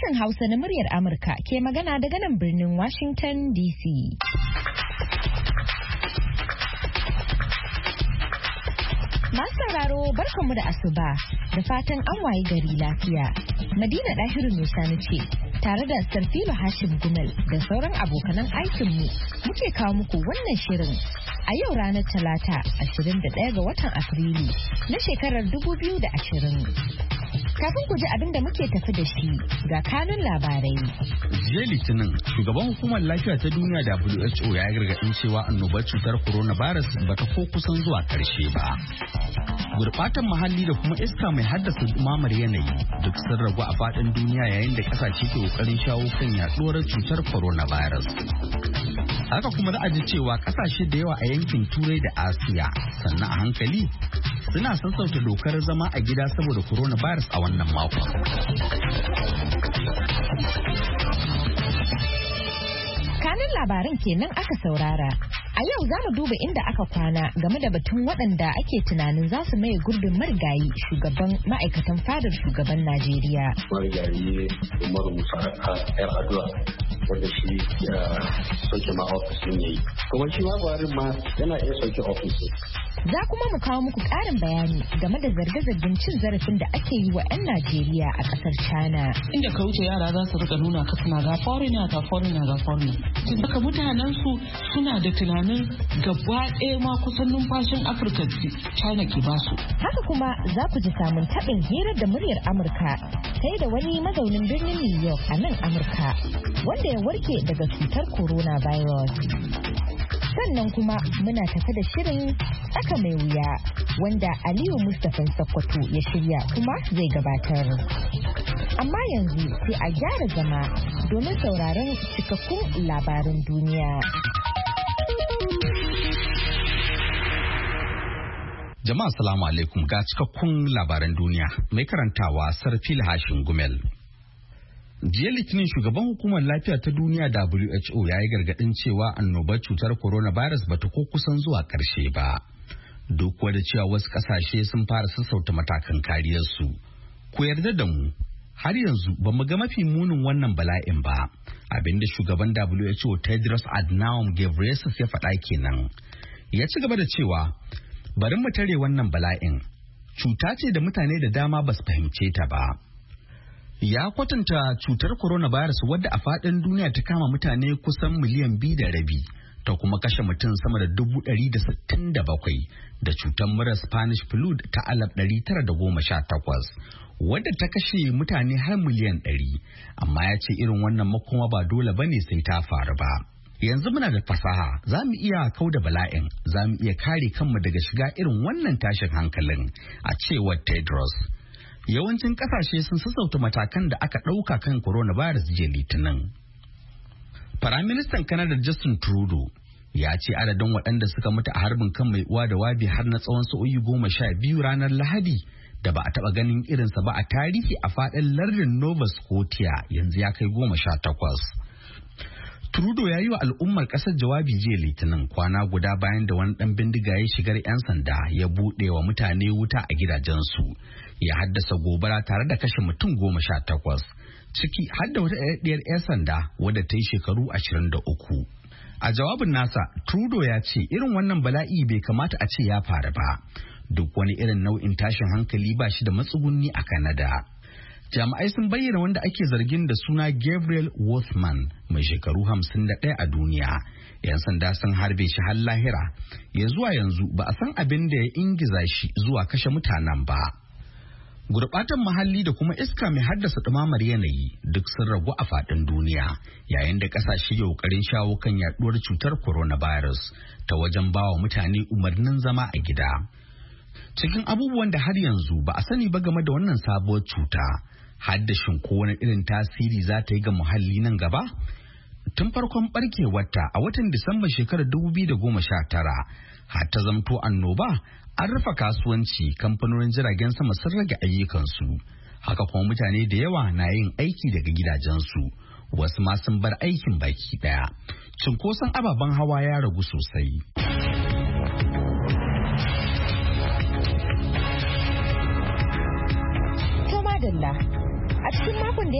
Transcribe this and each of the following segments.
Sashen Hausa na muryar Amurka ke magana daga nan birnin Washington DC. Masu sauraro barkanmu da asuba da fatan an wayi gari lafiya. Madina Dahiru Nusani ce tare da Sarfilo Hashim Gumel da sauran abokanan aikinmu muke kawo muku wannan shirin a yau ranar Talata 21 ga watan Afrilu na shekarar 2020. Kafin ku ji abin da muke tafi da shi ga kanun labarai. Jiya Litinin, shugaban hukumar lafiya ta duniya WHO ya gargaɗin cewa annobar cutar coronavirus ba ta ko kusan zuwa ƙarshe ba. Gurɓatan muhalli da kuma iska mai haddasa dumamar yanayi duk sun ragu a faɗin duniya yayin da ƙasashe ke ƙoƙarin shawo kan yaɗuwar cutar coronavirus. Haka kuma za a ji cewa ƙasashe da yawa a yankin Turai da Asiya sannan a hankali suna sassauta dokar zama a gida saboda coronavirus a wannan makon. Kanin labarin kenan aka saurara. A yau za mu duba inda aka kwana game da batun waɗanda ake tunanin za su maye gurbin marigayi shugaban ma'aikatan fadar shugaban Najeriya. Marigayi Umaru Musa Yar'adua wanda shi ya sauke ma ofisin yayi. Kuma shi ma Buhari ma yana iya sauke ofisin. Za kuma mu kawo muku ƙarin bayani game da zarge-zargen cin zarafin da ake yi wa 'yan Najeriya a ƙasar China. Inda ka wuce yara za su rika nuna ka suna ga foreigner. Saka mutanen su suna da tunanin gaba ɗaya ma kusan numfashin Afirka China ke basu. Haka kuma za ku ji samun taɓin hirar da muryar Amurka sai da wani mazaunin birnin New York a nan Amurka wanda ya warke daga cutar coronavirus. Sannan kuma muna tafe da shirin tsaka mai wuya wanda Aliyu Mustapha Sokoto ya shirya kuma zai gabatar. Amma yanzu sai a gyara zama domin sauraron cikakkun labaran duniya. Jama'a salamu alaikum ga cikakkun labaran duniya mai karantawa Sarfil Hashin Gumel. Jiya Litinin shugaban hukumar lafiya ta duniya WHO ya yi gargaɗin cewa annobar cutar coronavirus ba ta ko kusan zuwa ƙarshe ba. Duk da cewa wasu ƙasashe sun fara sassauta matakan kariyarsu. Ku yarda da mu, har yanzu ba mu ga mafi munin wannan bala'in ba. Abinda shugaban WHO Tedros Adhanom Ghebreyesus ya faɗa kenan. Ya ci gaba da cewa, bari mu tare wannan bala'in. Cuta ce da mutane da dama ba su fahimce ta ba. Ya kwatanta cutar coronavirus wadda a faɗin duniya ta kama mutane kusan miliyan 2.5 ta kuma kashe mutum sama da 167 da cutar mura Spanish flu ta 1918 wadda ta kashe mutane har miliyan 100, amma ya ce irin wannan makoma ba dole bane sai ta faru ba. Yanzu muna da fasaha, za mu iya kauda bala'in, za mu iya kare kanmu daga shiga irin wannan tashin hankalin, a cewar Tedros. Yawancin kasashe sun sassauta matakan da aka ɗauka kan coronavirus jiya Litinin. Firaministan Canada Justin Trudeau ya ce adadin waɗanda suka mutu a harbin kan mai uwa da wabi har na tsawon sa'o'i 12 ranar Lahadi da ba a taɓa ganin irinsa ba a tarihi a faɗin lardin Nova Scotia yanzu ya kai 18. Trudeau ya yi wa al'ummar ƙasar jawabi jiya Litinin kwana guda bayan da wani ɗan bindiga ya shigar 'yan sanda ya buɗe wa mutane wuta a gidajensu. Ya haddasa gobara tare da kashe mutum 18, ciki har da wata ɗaɗɗiyar 'yan sanda wadda ta yi shekaru 23. A jawabin nasa, Trudeau ya ce irin wannan bala'i bai kamata a ce ya faru ba. Duk wani irin nau'in tashin hankali ba shi da matsugunni a Canada. Jami'ai sun bayyana wanda ake zargin da suna Gabriel Worthman mai shekaru 51 a duniya. 'Yan sanda sun harbe shi har lahira. Ya zuwa yanzu ba a san abin da ya ingiza shi zuwa kashe mutanen ba. Gurɓatan muhalli da kuma iska mai haddasa ɗumamar yanayi duk sun ragu a faɗin duniya yayin da ƙasashe ke ƙoƙarin shawo kan yaɗuwar cutar coronavirus ta wajen bawa mutane umarnin zama a gida. Cikin abubuwan da har yanzu ba a sani ba game da wannan sabuwar cuta, haddashin ko wani irin tasiri za ta yi ga muhalli nan gaba? Tun farkon barkewarta a watan Disamba shekarar 2019 har ta zamto annoba, an rufe kasuwanci, kamfanonin jiragen sama sun rage ayyukansu. Haka kuma mutane da yawa na yin aiki daga gidajensu, wasu ma sun bar aikin baki daya. Cunkoson ababen hawa ya ragu sosai. To madalla, a cikin makon da ya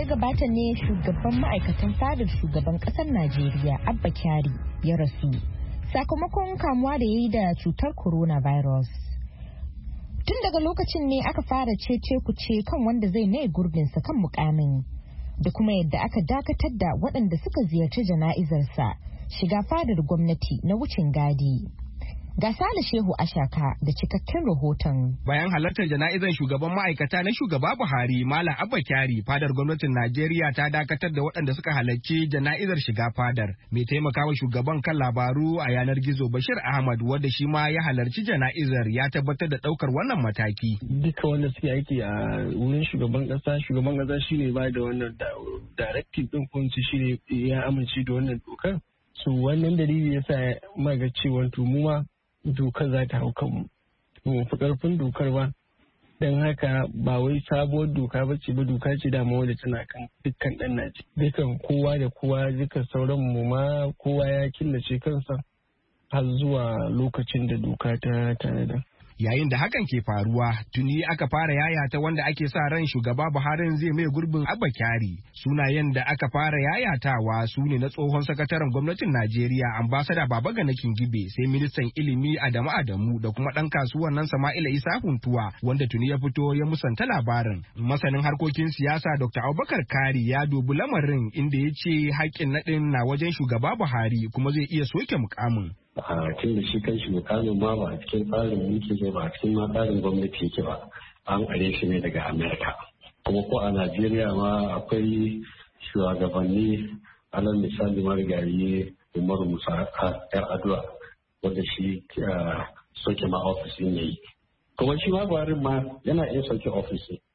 ya gabata ne shugaban ma'aikatan fadar shugaban ƙasar Najeriya Abba Kyari ya rasu sakamakon kamuwa da ya yi da cutar coronavirus. Tun daga lokacin ne aka fara cece kuce kan wanda zai maye gurbinsa kan mukamin da kuma yadda aka dakatar da waɗanda suka ziyarci jana'izarsa shiga fadar gwamnati na wucin gadi. Ga Sale Shehu Ashaka da cikakken rahoton. Bayan halartar jana'izar shugaban ma'aikata na shugaba Buhari, Malam Abba Kyari, fadar gwamnatin Najeriya ta dakatar da waɗanda suka halarci jana'izar shiga fadar. Mai taimakawa shugaban kan labaru a yanar gizo Bashir Ahmad, wanda shi ma ya halarci jana'izar, ya tabbatar da ɗaukar wannan mataki. Duka wanda suke aiki a wurin shugaban ƙasa shi ne ba da wannan directive ɗin ko shi ne ya amince da wannan dokar. So wannan dalili yasa maga cewa mu ma dokar za ta hau kanmu. Mu fi ƙarfin dokar ba, don haka ba wai sabuwar doka ba ce ba, doka ce dama wadda tana kan dukkan ɗan Najeriya. Dukan kowa da kowa, duka sauran mu ma kowa ya killace kansa har zuwa lokacin da doka ta tanada. Yayin da hakan ke faruwa, tuni aka fara yayata wanda ake sa ran shugaba Buhari zai mai gurbin Abba Kyari. Sunayen da aka fara yayatawa su ne na tsohon sakataren gwamnatin Najeriya ambasada Babagana Kingibe, sai ministan ilimi Adamu da kuma ɗan kasuwan nan Sama'ila Isa Funtuwa, wanda tuni ya fito ya musanta labarin. Masanin harkokin siyasa Dr. Abubakar Kari ya dubi lamarin inda ya ce haƙƙin naɗin na wajen shugaba Buhari kuma zai iya soke mukamin. A tun da shi kan shi mukamin ma ba a cikin tsarin mulki ne ba a cikin ma tsarin gwamnati yake ba, an are shi ne daga Amerika. Kuma ko a Najeriya ma akwai shugabanni, alal misali marigayi Umaru Musa Yar'adua, wanda shi soke ma ofis ne yi. Kuma shi ma Buhari ma yana iya soke ofis ne.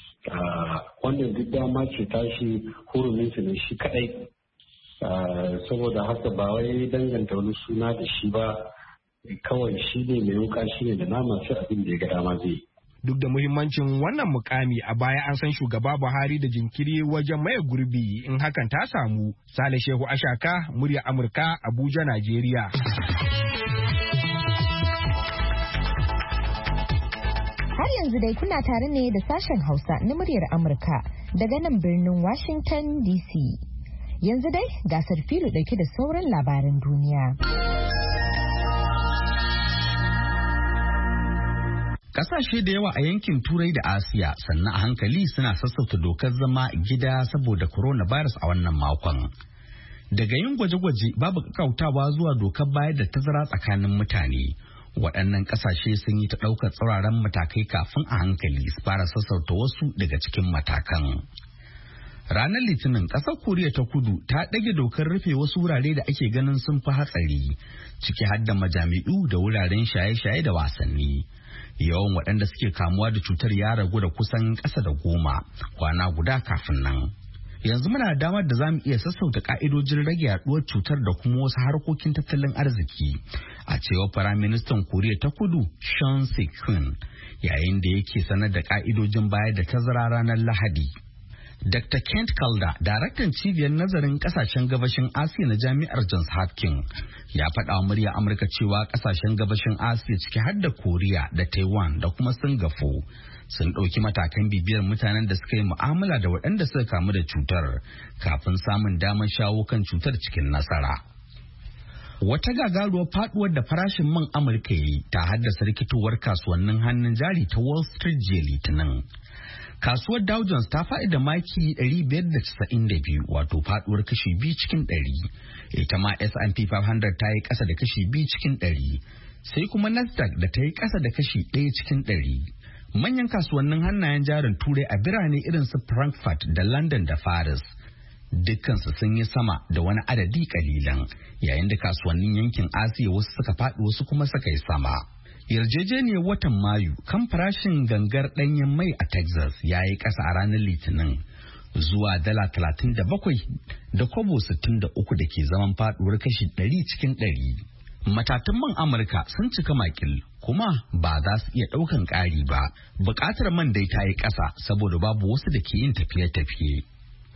Wannan duk dama ce tashi hurumin ne shi kadai. Saboda haka ba wai danganta wani suna da shi ba, kawai shi ne mai wuka, shi ne da nama, shi abin da ya ga dama zai. Duk da muhimmancin wannan mukami, a baya an san shugaba Buhari da jinkiri wajen maye gurbi in hakan ta samu. Sale Shehu Ashaka, murya Amurka, Abuja, Najeriya. Har yanzu dai kuna tare ne da sashen Hausa na muryar Amurka daga nan birnin Washington DC. Yanzu dai gasar filo dauke da sauran labaran duniya. Kasashe da yawa a yankin Turai da Asiya sannan a hankali suna sassauta dokar zama gida saboda coronavirus a wannan makon. Daga yin gwaje-gwaje babu kakautawa zuwa dokar bayar da tazara tsakanin mutane. Waɗannan kasashe sun yi ta ɗaukar tsauraran matakai kafin a hankali su fara sassauta wasu daga cikin matakan. Ranar Litinin ƙasar Koriya ta Kudu ta ɗage dokar rufe wasu wurare da ake ganin sun fi hatsari, ciki har da majami'u da wuraren shaye-shaye da wasanni. Yawan waɗanda suke kamuwa da cutar ya ragu da kusan ƙasa da 10 kwana guda kafin nan. Yanzu muna da damar da za mu iya sassauta ƙa'idojin rage yaɗuwar cutar da kuma wasu harkokin tattalin arziki, a cewar Firaministan Koriya ta Kudu Chon Sik-hun yayin da yake sanar da ƙa'idojin bayar da tazara ranar Lahadi. Dr. Kent Calder, daraktan cibiyar nazarin kasashen gabashin Asiya na jami'ar Johns Hopkins, ya faɗa wa murya Amurka cewa kasashen gabashin Asiya ciki har da Koriya da Taiwan da kuma Singapore sun ɗauki matakan bibiyar mutanen da suka yi mu'amala da waɗanda suka kamu da cutar kafin samun damar shawo kan cutar cikin nasara. Wata gagaruwar faɗuwar da farashin man Amurka yi ta haddasa rikitowar kasuwannin hannun jari ta Wall Street jiya Litinin. Kasuwar Dow Jones ta faɗi da maki 592, wato faɗuwar kashi 2 cikin 100. Ita ma S&P 500 ta yi ƙasa da kashi 2 cikin 100. Sai kuma Nasdaq da ta yi ƙasa da kashi 1 cikin 100. Manyan kasuwannin hannayen jarin Turai a birane irin su Frankfurt da London da Paris, dukkansu sun yi sama da wani adadi kalilan, yayin da kasuwannin yankin Asiya wasu suka faɗi wasu kuma suka yi sama. Yarjejeniyar watan Mayu kan farashin gangar ɗanyen mai a Texas ya yi ƙasa a ranar Litinin zuwa $37 da kobo 63 da ke zaman faɗuwar kashi 100 cikin 100. Matatan man Amurka sun cika makil kuma ba za su iya ɗaukan ƙari ba. Buƙatar man dai ta yi ƙasa saboda babu wasu da ke yin tafiye-tafiye.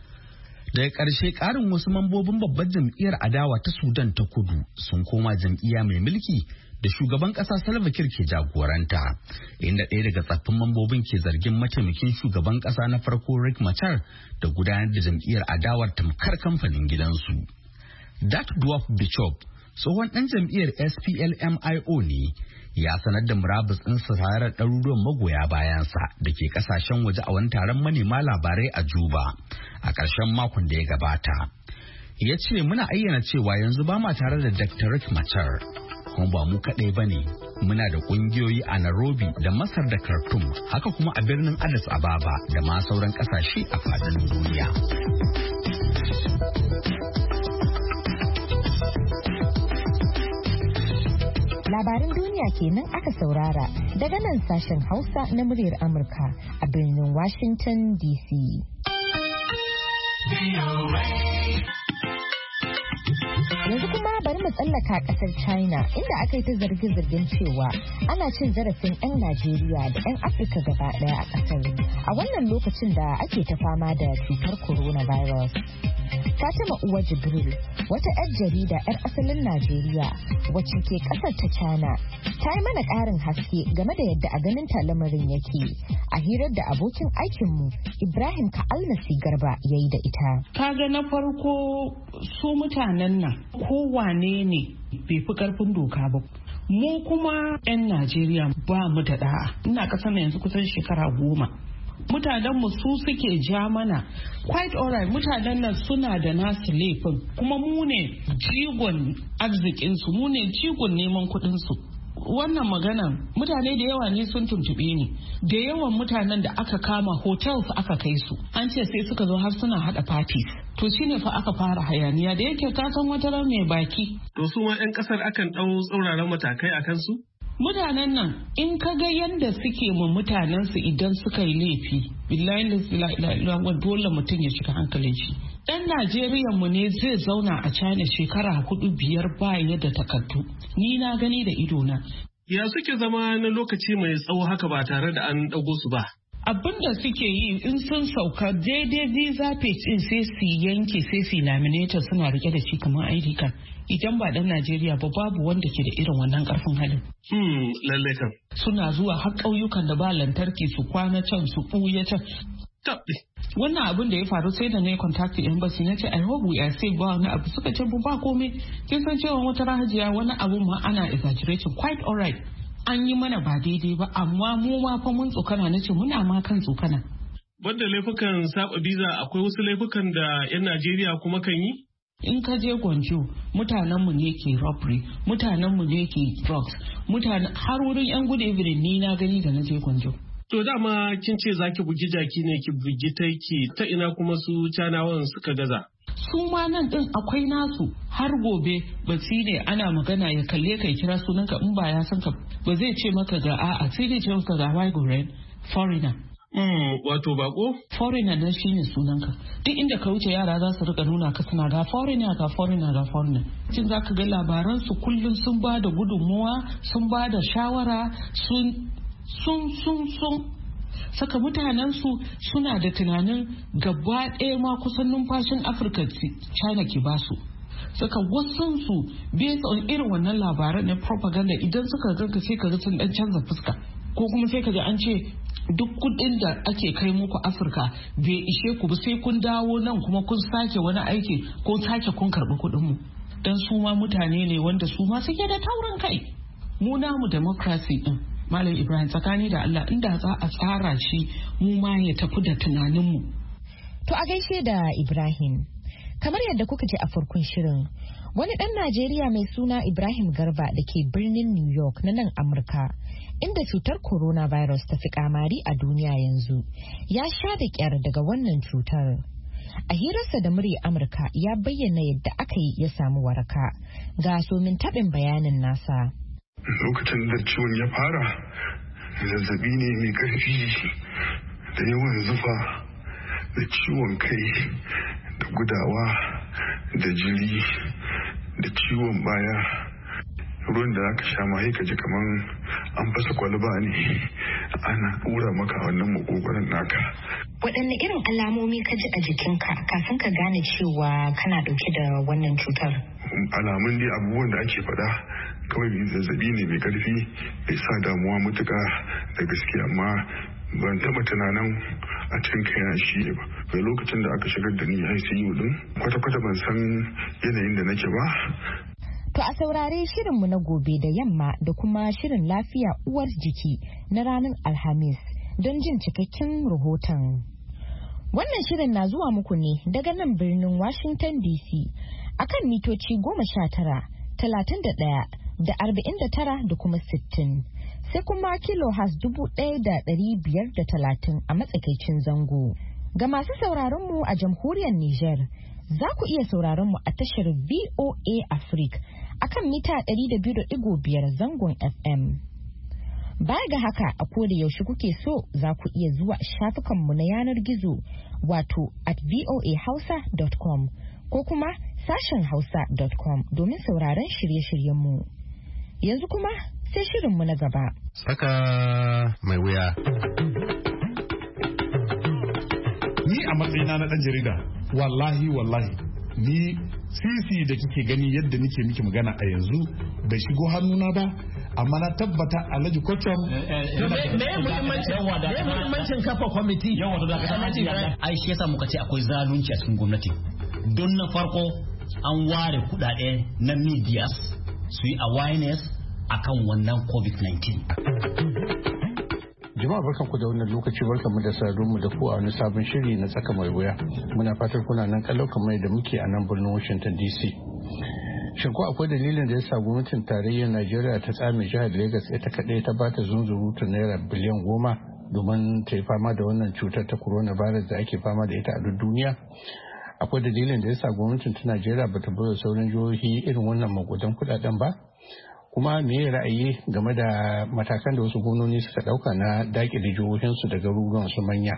Daga ƙarshe ƙarin wasu mambobin babbar jam'iyyar adawa ta Sudan ta Kudu sun koma jam'iyya mai mulki da shugaban ƙasa Salva Kiir ke jagoranta, inda ɗaya daga tsaffin mambobin ke zargin mataimakin shugaban ƙasa na farko Riek Machar da gudanar da jam'iyyar adawar tamkar kamfanin gidansu. Dak Dwarf Bishop, tsohon ɗan jam'iyyar SPLMIO ne, ya sanar da murabus ɗinsa tare da ɗaruruwan magoya bayansa da ke ƙasashen waje a wani taron manema labarai a Juba a ƙarshen makon da ya gabata. Ya ce muna ayyana cewa yanzu ba ma tare da Dr. Riek Machar. Kuma ba mu kaɗai ba ne, muna da ƙungiyoyi a Nairobi da Masar da Khartoum, haka kuma a birnin Addis Ababa da ma sauran ƙasashe a faɗin duniya. Labaran duniya kenan aka saurara daga nan sashen Hausa na muryar Amurka a birnin Washington DC. Yanzu kuma bari mu tsallaka kasar China inda aka yi ta zarge-zargen cewa ana cin zarafin 'yan Najeriya da 'yan Afirka gaba daya a kasar a wannan lokacin da ake ta fama da cutar coronavirus. Fatima Uwa Jibril, wata 'yar jarida 'yar asalin Najeriya wacce ke kasar ta China, ta yi mana ƙarin haske game da yadda a ganin ta lamarin yake a hirar da abokin aikinmu Ibrahim Ka'almasi Garba ya yi da ita. Kaga na farko su mutanen nan kowane ne bai fi karfin doka ba. Mu kuma 'yan Najeriya ba mu da da'a. Ina kasar yanzu kusan shekara 10. Mutanenmu su suke ja mana quite alright, mutanen nan suna da nasu laifin kuma mu ne jigon arzikinsu, mu ne jigon neman kuɗinsu. Wannan maganan mutane da yawa ne sun tuntuɓe ni, da yawan mutanen da aka kama hotels aka kai su, an ce sai suka zo har suna hada parties. To shine fa aka fara hayaniya da yake kasan wata ran mai baki. To su ma 'yan kasar akan ɗau tsauraran matakai a kansu? Mutanen nan in ka ga yadda suke ma mutanensu idan suka yi laifi, billahi dole mutum ya shiga hankalin shi. Dan Najeriya mu ne zai zauna a China shekara 4-5 baya da takardu. Ni na gani da idona. Ya suke zama na lokaci mai tsawo haka ba tare da an dago su ba? Abin da suke yi in sun sauka daidai visa page din sai su yanke sai su laminator suna rike da shi kamar ID card. Idan ba dan Najeriya ba babu wanda ke da irin wannan karfin halin. Lalle kan. Suna zuwa har ƙauyukan da ba lantarki su kwana can su ɓuya can. Wannan abin da ya faru sai da na yi contact embassy na ce I hope we are safe, ba wani abu suka ce ba komai. Kin san cewa wata rahajiya wani abu ma ana exaggeration, quite alright. An yi mana ba daidai ba amma mu ma fa mun tsokana, na ce muna ma kan tsokana. Banda laifukan saba biza akwai wasu laifukan da 'yan Najeriya kuma kan yi? In ka je Gwanjo mutanenmu ne ke robbery, mutanenmu ne ke drugs, har wurin 'yan gudu ibirin ni na gani da na je Gwanjo. To dama kin ce za ki bugi jaki ne ki bugi taiki, ta ina kuma su canawan suka gaza? Su ma nan din akwai nasu, har gobe basi ne ana magana ya kalle kai kira sunanka in ba ya san ka ba zai ce maka ga a'a sai dai ce maka ga Waigoren foreigner. Wato bako? Foreigner nan shine sunanka. Duk inda ka wuce yara za su rika nuna ka suna ga foreigner ga foreigner ga foreigner. Cin za ka ga labaran su kullum sun ba da gudunmuwa, sun ba da shawara, sun saka mutanensu suna da tunanin gaba ɗaya ma kusan numfashin Afirka China ke basu. Saka wasansu based on irin wannan labaran na propaganda idan suka ganka sai ka ga sun dan canza fuska. Ko kuma sai ka ji an ce duk kudin da ake kai muku Afirka bai ishe ku ba sai kun dawo nan kuma kun sake wani aiki ko sake kun karɓi kuɗin mu. Dan su ma mutane ne wanda su ma suke da taurin kai. Mu namu democracy din Malam Ibrahim tsakani da Allah inda za a tsara shi mu ma ya tafi da tunaninmu. To a gaishe da Ibrahim. Kamar yadda kuka ji a farkon shirin, wani ɗan Najeriya mai suna Ibrahim Garba da ke birnin New York na nan Amurka, inda cutar coronavirus ta fi kamari a duniya yanzu, ya sha da ƙyar daga wannan cutar. A hirarsa da murya Amurka ya bayyana yadda aka yi ya samu waraka. Ga somin taɓin bayanin nasa. Lokacin da ciwon ya fara, zazzabi ne mai ƙarfi da yawan zufa da ciwon kai da gudawa da jiri da ciwon baya. Ruwan da aka sha ma ka ji kamar an fasa kwalba ne ana ƙura maka wannan makogoron naka. Waɗanne irin alamomi ka ji a jikinka kafin ka gane cewa kana ɗauke da wannan cutar? Alamun dai abubuwan da ake faɗa kawai zazzabi ne mai karfi bai sa damuwa mutuka da gaske, amma ban taba tunanin a cikin kaina shi ne ba. Bai lokacin da aka shigar da ni ICU din kwata-kwata ban san yanayin da nake ba. To a saurare shirinmu na gobe da yamma da kuma shirin lafiya uwar jiki na ranar Alhamis don jin cikakken rahoton. Wannan shirin na zuwa muku ne daga nan birnin Washington DC akan mitoci 19, 31 da 49 da kuma 60. Sai kuma kilohas 1,530 a matsakaicin zango. Ga masu sauraron mu a jamhuriyar Nijar, za ku iya sauraron mu a tashar VOA Africa akan mita 200.5 zangon FM. Baya ga haka, a koda yaushe kuke so za ku iya zuwa shafukanmu na yanar gizo wato at voahausa.com ko kuma sashen hausa.com domin sauraron shirye-shiryenmu. Yanzu kuma sai shirinmu na gaba. Tsaka mai wuya. Ni a matsayina na ɗan jarida, wallahi, ni sisi da kike gani yadda nike miki magana a yanzu bai shigo hannuna ba, amma na tabbata Alhaji Kwacham muhimmancin kafa kwamiti. Ai shi yasa muka ce akwai zalunci a cikin gwamnati. Don na farko an ware kudade na medias su yi awareness akan wannan COVID-19. Jama'a barkanku da wannan lokaci, barkanmu da saduwa da ku a wani sabon shiri na tsaka mai wuya. Muna fatar kuna nan kallau kamar da muke a nan birnin Washington DC. Shin ko akwai dalilin da ya sa gwamnatin tarayyar Najeriya ta tsame jihar Lagos ita kaɗai ta bata zunzurutu naira biliyan 10 domin ta yi fama da wannan cutar ta coronavirus da ake fama da ita a duk duniya? Akwai dalilin da ya sa gwamnatin ta Najeriya bata bai sauran jihohi irin wannan magudan kuɗaɗen ba? Kuma me ya ra'ayi game da matakan da wasu gwamnoni suka dauka na dakile jihohinsu da garuruwan su manya?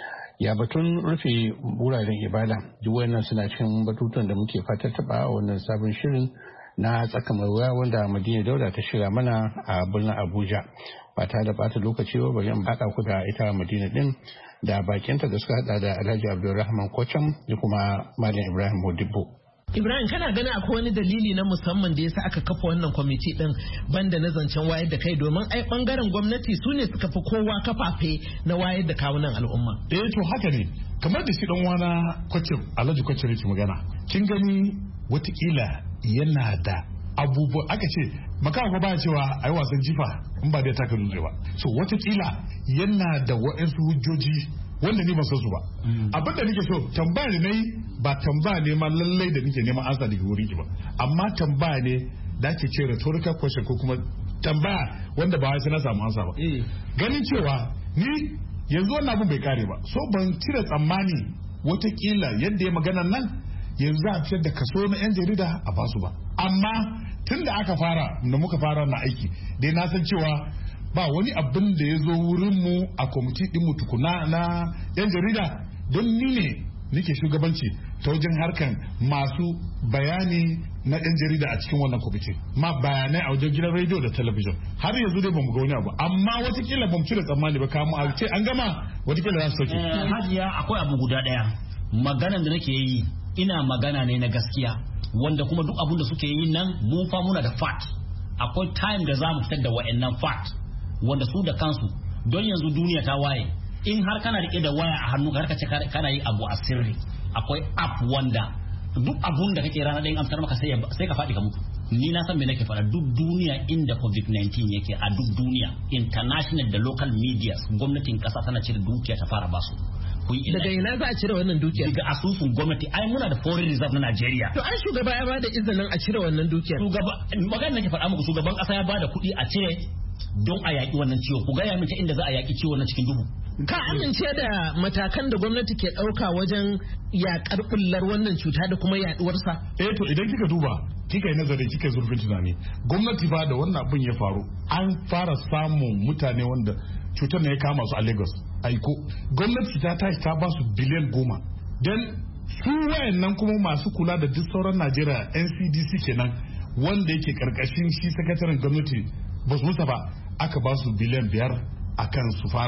Ya batun rufe wuraren ibada, duk wannan suna cikin batutuwan da muke fata taba a wannan sabon shirin na tsaka mai wuya wanda Madina Dauda ta shirya mana a birnin Abuja. Ba tare da bata lokaci ba, bari in haɗa ku da ita Madina din da bakinta da suka hada da Alhaji Abdulrahman Kocham da kuma Malam Ibrahim Modibo. Ibrahim, kana gani akwai wani dalili na musamman da yasa aka kafa wannan kwamiti din banda na zancen wayar da kai, domin ai bangaren gwamnati su ne suka fi kowa kafafe na wayar da kawunan al'umma. To haka ne, kamar da shi dan wana Kwacham, Alhaji Kwacham yake magana. Kin gani watakila yana da abubuwa, aka ce makawa ba cewa ai wasan jifa in ba da taka dutse ba. So watakila yana da wa'ansu hujjoji wanda ni ban san su ba. Abin da nake so tambaya ne nayi, ba tambaya ne ma lallai da nake neman ansa daga wurin ki ba, amma tambaya ne da ake ce rhetorical question ko kuma tambaya wanda ba sai na samu ansa ba. Ganin cewa ni yanzu wannan abin bai kare ba, so ban cire tsammani watakila yadda ya magana nan yanzu za a fitar da kaso na yan jarida a basu ba. Amma tun da aka fara da muka fara na aiki dai na san cewa ba wani abin da ya zo wurinmu a kwamiti ɗinmu tukuna na yan jarida, don ni ne nake shugabanci ta wajen harkan masu bayani na yan jarida a cikin wannan kwamiti, ma bayanai a wajen gidan rediyo da talabijin. Har yanzu dai bamu ga wani abu, amma watakila bamu cire tsammani ba, kamu a ce an gama watakila za su sauke. Hajiya, akwai abu guda ɗaya, maganan da nake yi ina magana ne na gaskiya, wanda kuma duk abun da suke yi nan mun fa muna da fact. Akwai time da za mu fitar da wa'annan fact wanda su da kansu, don yanzu duniya ta waye, in har kana rike da waya a hannu har ka ce kana yi abu a sirri, akwai app wanda duk abun da kake rana ɗayan amsar maka sai ka faɗi ka mutu. Ni na san me nake faɗa, duk duniya inda COVID-19 yake a duk duniya, international da local media, gwamnatin ƙasa tana cire dukiya ta fara basu. Daga ina za a cire wannan dukiyar? Daga asusun gwamnati. Ai muna da foreign reserve na Najeriya. To an shugaba ya bada izinin a cire wannan dukiyar. Magana nake faɗa muku, shugaban ƙasa ya bada kuɗi a cire don a yaƙi wannan ciwo. Ku gaya min ta inda za a yaƙi ciwo na cikin duhu. Ka amince da matakan da gwamnati ke ɗauka wajen yaƙar ɓullar wannan cuta da kuma yaɗuwarsa? To idan kika duba, kika yi nazari, kika zurfin tunani, gwamnati ba da wannan abin ya faru, an fara samun mutane wanda cutar ne ya kama su a Lagos. Aiko gwamnati ta tashi ta ba su biliyan 10, don su wayannan kuma masu kula da duk sauran Najeriya, NCDC kenan, wanda yake karkashin shi sakataren gwamnati ba su musa ba, aka ba su biliyan 5 akan su fara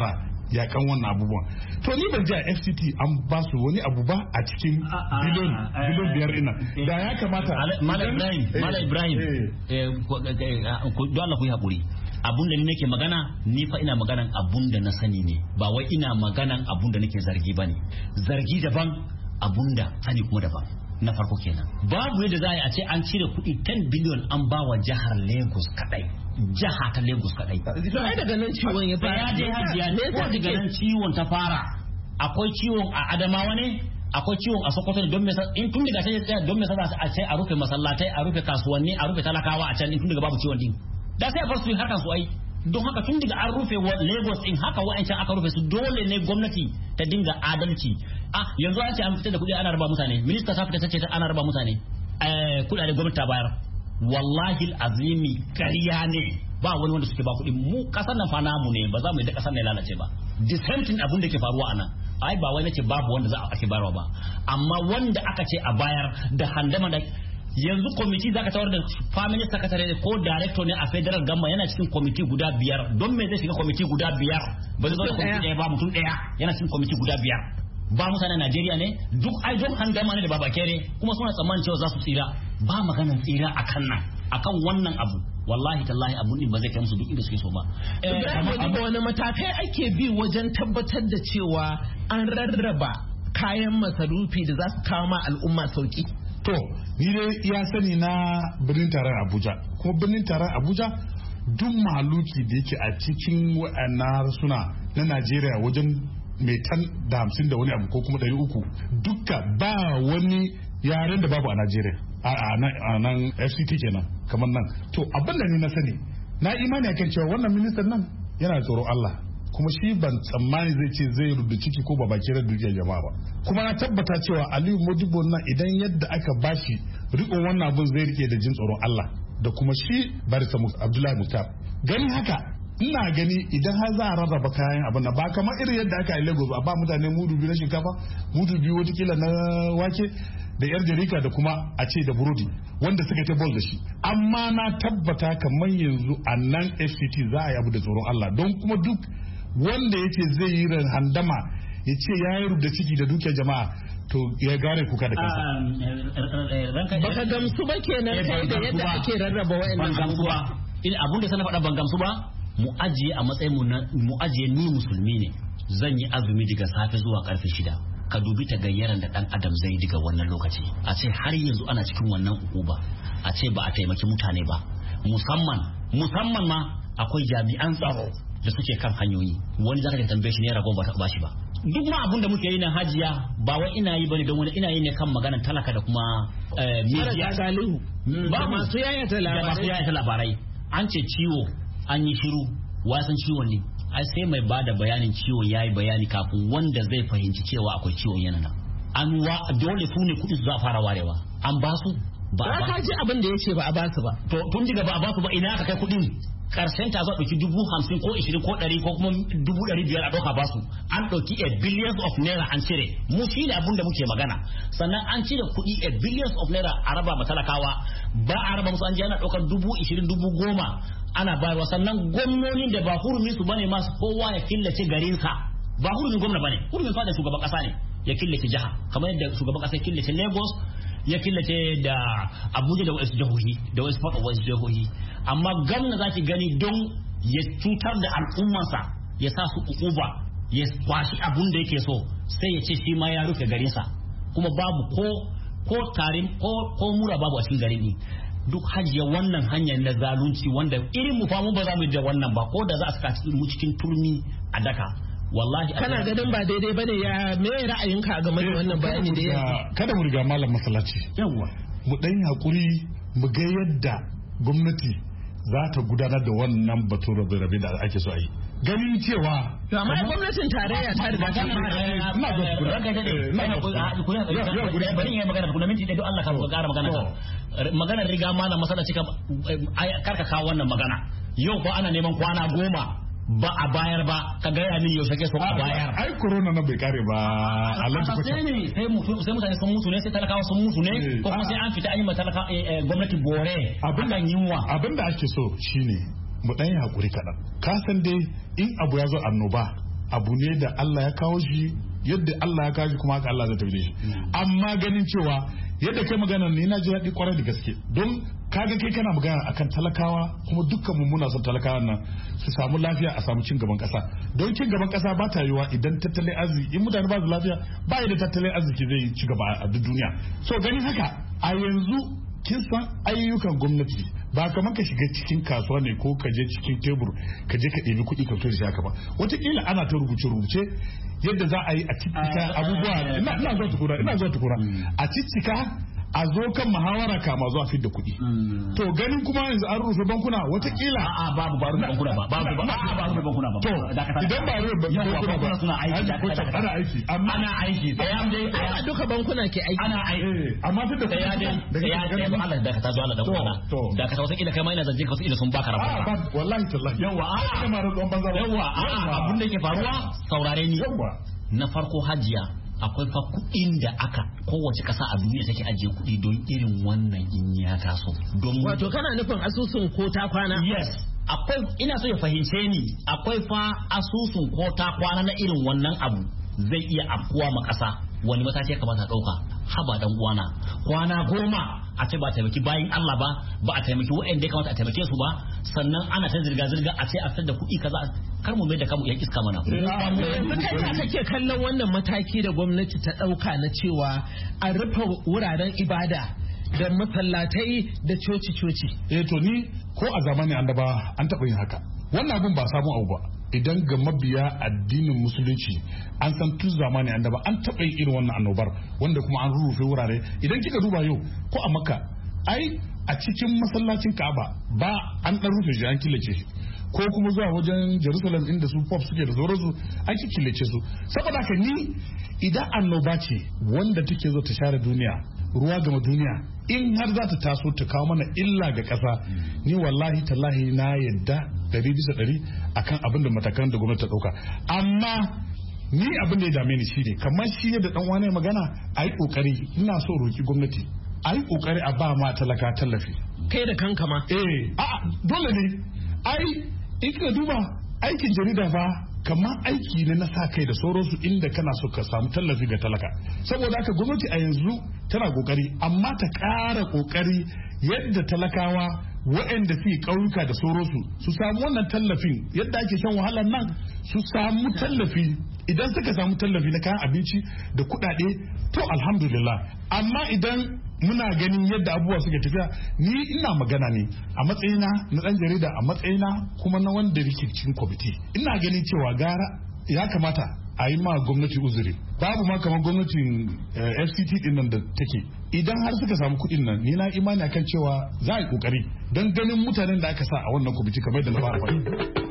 yakan wannan abubuwan. To ni ban ji a FCT an ba su wani abu ba a cikin biliyon 5 ina. Da ya kamata. Malam Ibrahim, don Allah ku yi haƙuri. Abun da ni nake magana, ni fa ina maganan abun da na sani ne, ba wai ina maganan abun da nake zargi ba ne. Zargi daban, abun da sani kuma daban. Na farko kenan. Babu yadda za a ce an cire kuɗi 10 biliyon an ba wa jihar Lagos kadai. Jiha ta Lagos kadai. Sai daga nan ciwon ya fara. Ya je hajiya ne ko daga nan ciwon ta fara. Akwai ciwon a Adamawa ne, akwai ciwon a Sokoto ne, don me in tun daga ta tsaya don me a ce a rufe masallatai, a rufe kasuwanni, a rufe talakawa a can tun daga babu ciwon din. Da sai a bar su harkan su ai. Don haka tun daga an rufe Lagos in haka wa'ancan aka rufe su, dole ne gwamnati ta dinga adalci. Yanzu an ce an fitar da kuɗi ana raba mutane, minista ta fita ce ana raba mutane kuɗaɗe gwamnati ta bayar. Wallahi azimi ƙarya ne, ba wani wanda suke ba kuɗi. Mu kasar nan fa namu ne, ba za mu yi da kasar ne lalace ba. The same thing abin da ke faruwa a nan, ai ba wai nace babu wanda za a ake bayarwa ba, amma wanda aka ce a bayar da handama da yanzu kwamiti zaka tawar da family secretary ko director ne a federal gamma yana cikin kwamiti guda 5. Don me zai shiga kwamiti guda 5? Ba zai zo da kwamiti ɗaya ba, mutum ɗaya yana cikin kwamiti guda 5. Ba mutanen Najeriya ne duk ai don handama ne da babakere, kuma suna tsammanin cewa za su tsira. Ba maganar tsira akan nan, akan wannan abu wallahi tallahi abun din ba zai kai musu duk inda suke so ba. Amma wani matakai ake bi wajen tabbatar da cewa an rarraba kayan masarufi da za su kawo ma al'umma sauki? To, ni dai ya sani na birnin taron Abuja. Kuma birnin taron Abuja duk mahaluki da yake a cikin wa'annan harsuna na Najeriya wajen mai tan da 50 da wani abu ko kuma 300 duka ba wani yaren da babu a Najeriya. A nan FCT kenan kamar nan. To abin da ni na sani, na imani akan cewa wannan ministan nan yana tsoron Allah, kuma shi ban tsammani zai ce zai rubuta ciki ko babakirar dukiyar jama'a ba. Kuma na tabbata cewa Aliyu Modibo nan idan yadda aka bashi rikon wannan abun zai rike da jin tsoron Allah da kuma shi Barista Abdullahi Muktar. Gani haka ina gani idan har za a rarraba kayan abin nan ba kamar irin yadda aka yi Lagos a ba mutane mudu biyu na shinkafa, mudu biyu watakila na wake da yar jarika da kuma a ce da burodi wanda suka ta bol da shi. Amma na tabbata kamar yanzu a nan FCT za a yi abu da tsoron Allah, don kuma duk wanda yake zai yi handama ya ce ya yi rubda ciki da dukiyar jama'a to ya gare kuka da kansa. Baka gamsu ba kenan kai da yadda ake rarraba wa'annan abubuwa. Abun da sana faɗa ban gamsu ba, mu ajiye a matsayin mu ajiye ni musulmi ne, zan yi azumi daga safe zuwa karfe 6. Ka dubi ta gayyaran da dan adam zai diga wannan lokaci, a ce har yanzu ana cikin wannan ukuba, a ce ba a taimaki mutane ba, musamman ma akwai jami'an tsaro da suke kan hanyoyi, wani zaka tambaye shi ne ragon ba ta bashi ba. Duk ma abun da muke yi na hajiya ba wai ina yi bane don wani, ina yi ne kan maganar talaka da kuma media ba masu yayata labarai. An ce ciwo an yi shiru, wasan ciwon ne ai sai mai bada bayanin ciwon yayi bayani kafin wanda zai fahimci cewa akwai ciwon yana nan. An dole su ne kuɗi su za a fara warewa, an ba su ba a ba ji abin da yace ba a ba su ba. To tun diga ba a ba su ba, ina ka kai kuɗin? Karshen ta zo ɗauki 50,000 ko 20 ko 100 ko kuma 500 a ɗauka ba su. An ɗauki a billions of naira an cire, mu shi ne abin da muke magana. Sannan an cire kuɗi a billions of naira a raba ma talakawa, ba a raba musu, an je ana ɗaukar 20,000 10,000 ana bayarwa. Sannan gwamnonin da ba hurumin su bane masu kowa ya killace garinsa, ba hurumin gwamna bane, hurumin fadar shugaban kasa ne ya killace jiha, kamar yadda shugaban kasa ya killace Lagos, ya killace da Abuja da wasu jihohi da wasu faka wasu jihohi. Amma gwamna zaki gani don ya cutar da al'ummarsa, ya sa su ukuba, ya kwashi abun da yake so, sai ya ce shi ma ya rufe garinsa, kuma babu ko tarin ko mura babu a cikin garin ne. Duk hajiya wannan hanyar na zalunci wanda irin mu famu ba za mu da wannan ba, ko da za a saka mu cikin turmi a daka. Wallahi kana ganin ba daidai bane, ya me ra'ayinka game da wannan bayani da yake? Kada mu riga malam masallaci. Yawa mu dan hakuri mu ga yadda gwamnati za ta gudanar da wannan batun rabe-rabe da ake so a yi. Ganin cewa amma gwamnatin tarayya ta riga ta bari yi magana kuna minti don Allah ka ƙara magana ka maganar riga malam masallaci ka karka kawo wannan magana. Yau ko ana neman kwana 10 ba a bayar ba, ka gaya min yaushe ke so a bayar. Ai corona na bai kare ba, Allah ta sai mutane sun mutu ne, sai talakawa sun mutu ne, ko kuma sai an fita an yi ma talaka gwamnati bore akan yunwa. Abin da ake so shine mu dan yi hakuri kaɗan. Ka san dai in abu ya zo annoba abu ne da Allah ya kawo shi yadda Allah ya kawo shi kuma haka Allah zai tafi da shi amma ganin cewa yadda kai magana ne na ji daɗi kwarai da gaske don kaga kai kana magana akan talakawa kuma dukkan mu muna son talakawan nan su samu lafiya a samu cin gaban kasa don cin gaban kasa ba ta yiwa idan tattalin arziki in mutane ba su lafiya ba da tattalin arziki zai ci gaba a duk duniya so ganin haka a yanzu kin san ayyukan gwamnati ba kamar ka shiga cikin kasuwa ne ko ka je cikin tebur ka je ka ɗebi kuɗi ka fito da shi haka ba wataƙila ana ta rubuce-rubuce yadda za a yi a cikin abubuwa ina zuwa tukura a cikin a zo kan muhawara kama zuwa fit da kuɗi. To ganin kuma yanzu an rufe bankuna watakila. A'a babu ba rufe bankuna ba. Babu bankuna ba. To idan ba rufe bankuna suna aiki. Ana aiki. Amma ana aiki. Ai duka bankuna ke aiki. Ana aiki. Amma fit da kuɗi. Ya dai Allah da ka tazo Allah da kwana. Da ka wata kila kai ma ina zanje ka wasu ila sun baka rabuwa. Wallahi tallahi. Yawa abun da yake faruwa saurare ni. Na farko hajiya akwai fa kuɗin da aka kowace ƙasa a duniya take ajiye kuɗi don irin wannan in ya taso. Wato kana nufin asusun ko ta kwana? Yes. Akwai ina so ya fahimce ni akwai fa asusun ko ta kwana na irin wannan abu zai iya afkuwa ma ƙasa wani mataki ya kamata ɗauka haba dan uwana kwana 10 a ce ba a taimaki bayin Allah ba a taimaki waɗanda ya kamata a taimake su ba sannan ana ta zirga-zirga a ce a fitar da kuɗi kaza kar mu mai da kamu yan iska mana. Kai kake kallon wannan mataki da gwamnati ta ɗauka na cewa a rufe wuraren ibada da masallatai da coci-coci. To ni ko a zamanin annaba an taɓa yin haka. Wannan abin ba sabon abu ba. Idan ga mabiya addinin musulunci an san tun zamanin annaba an taɓa yin irin wannan annobar wanda kuma an rufe wurare idan kika duba yau ko a Makka ai a cikin masallacin Ka'aba ba an ɗan rufe shi an killace shi ko kuma zuwa wajen Jerusalem inda su pop suke da sauransu an killace su saboda haka ni idan annoba ce wanda take zo ta share duniya ruwa gama duniya in har za ta taso ta kawo mana illa ga ƙasa ni wallahi tallahi na yadda 100% akan abin da matakan da gwamnati ta ɗauka amma ni abin da ya dame ni shine kamar shi yadda dan wani magana a yi kokari ina so roki gwamnati a yi kokari a ba ma talaka tallafi kai da kanka ma dole ne ai in ka duba aikin jarida fa kamar aiki ne na sa kai da sauransu inda kana so ka samu tallafi ga talaka saboda haka gwamnati a yanzu tana kokari amma ta ƙara kokari yadda talakawa waɗanda su ƙauyuka da sauransu su samu wannan tallafin yadda ake shan wahalar nan su samu tallafi idan suka samu tallafi na kayan abinci da kuɗaɗe to alhamdulillah amma idan muna ganin yadda abubuwa suke tafiya ni ina magana ne a matsayina na ɗan jarida a matsayina kuma na wanda yake cikin kwamiti ina ganin cewa gara ya kamata a yi ma gwamnati uzuri babu ma kamar gwamnatin FCT din nan da take idan har suka samu kuɗin nan ni na imani akan cewa za a yi kokari don ganin mutanen da aka sa a wannan kwamiti kamar da na fara faɗi.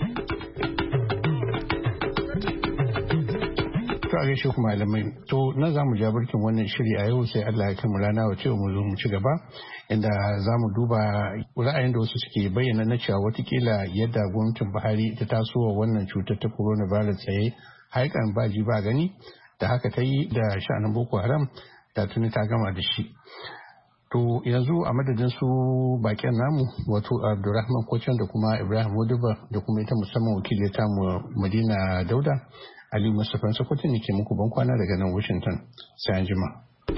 To a gaishe ku malamai to na za mu ja birkin wannan shiri a yau sai Allah ya kai mu rana wace mu zo mu ci gaba inda za mu duba ra'ayin da wasu suke bayyana na cewa watakila yadda gwamnatin Buhari ta tasowa wannan cutar ta coronavirus tsaye haikan ba ji ba gani da haka ta yi da sha'anin Boko Haram da tuni ta gama da shi. To yanzu a madadin su bakin namu wato Abdulrahman Kocan da kuma Ibrahim Moduba da kuma ita musamman wakilai ta mu Madina Dauda Ali Mustapha Sokoto ne ke muku ban kwana daga nan Washington sai an jima.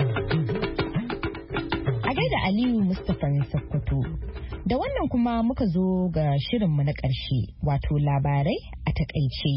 A gaida Aliyu Mustapha Sokoto. Da wannan kuma muka zo ga shirinmu na ƙarshe wato labarai a takaice.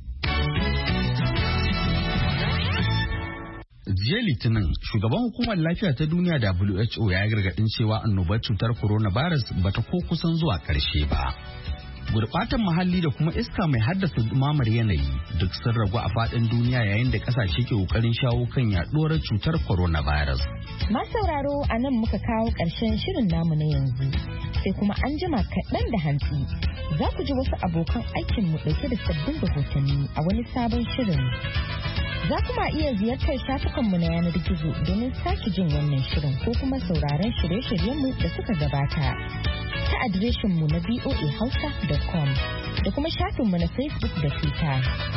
Jiya Litinin, shugaban hukumar lafiya ta duniya WHO ya yi gargaɗin cewa annobar cutar coronavirus bata ko kusan zuwa ƙarshe ba. Gurɓatan muhalli da kuma iska mai haddasa dumamar yanayi duk sun ragu a faɗin duniya yayin da ƙasashe ke ƙoƙarin shawo kan yaɗuwar cutar coronavirus. Masu sauraro a nan muka kawo ƙarshen shirin namu na yanzu sai kuma an jima kaɗan da hantsi za ku ji wasu abokan aikinmu ɗauke da sabbin rahotanni a wani sabon shirin. Za kuma iya ziyartar shafukanmu na yanar gizo domin sake jin wannan shirin ko kuma sauraron shirye-shiryenmu da suka gabata ta adireshinmu na voahausa.com da kuma shafinmu na Facebook da Twitter.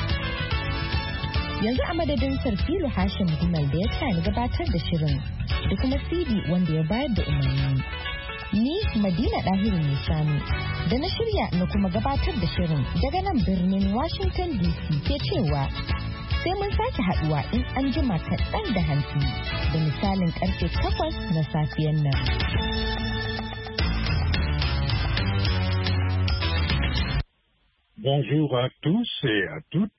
Yanzu a madadin Sarfilu Hashim Gumal da ya sa ni gabatar da shirin da kuma CD wanda ya bayar da umarni. Ni Madina Dahiru Nisani da na shirya na kuma gabatar da shirin daga nan birnin Washington DC ke cewa sai mun sake haduwa in an jima kaɗan da hantsi da misalin karfe 8 na safiyan nan. Bonjour à tous et à toutes.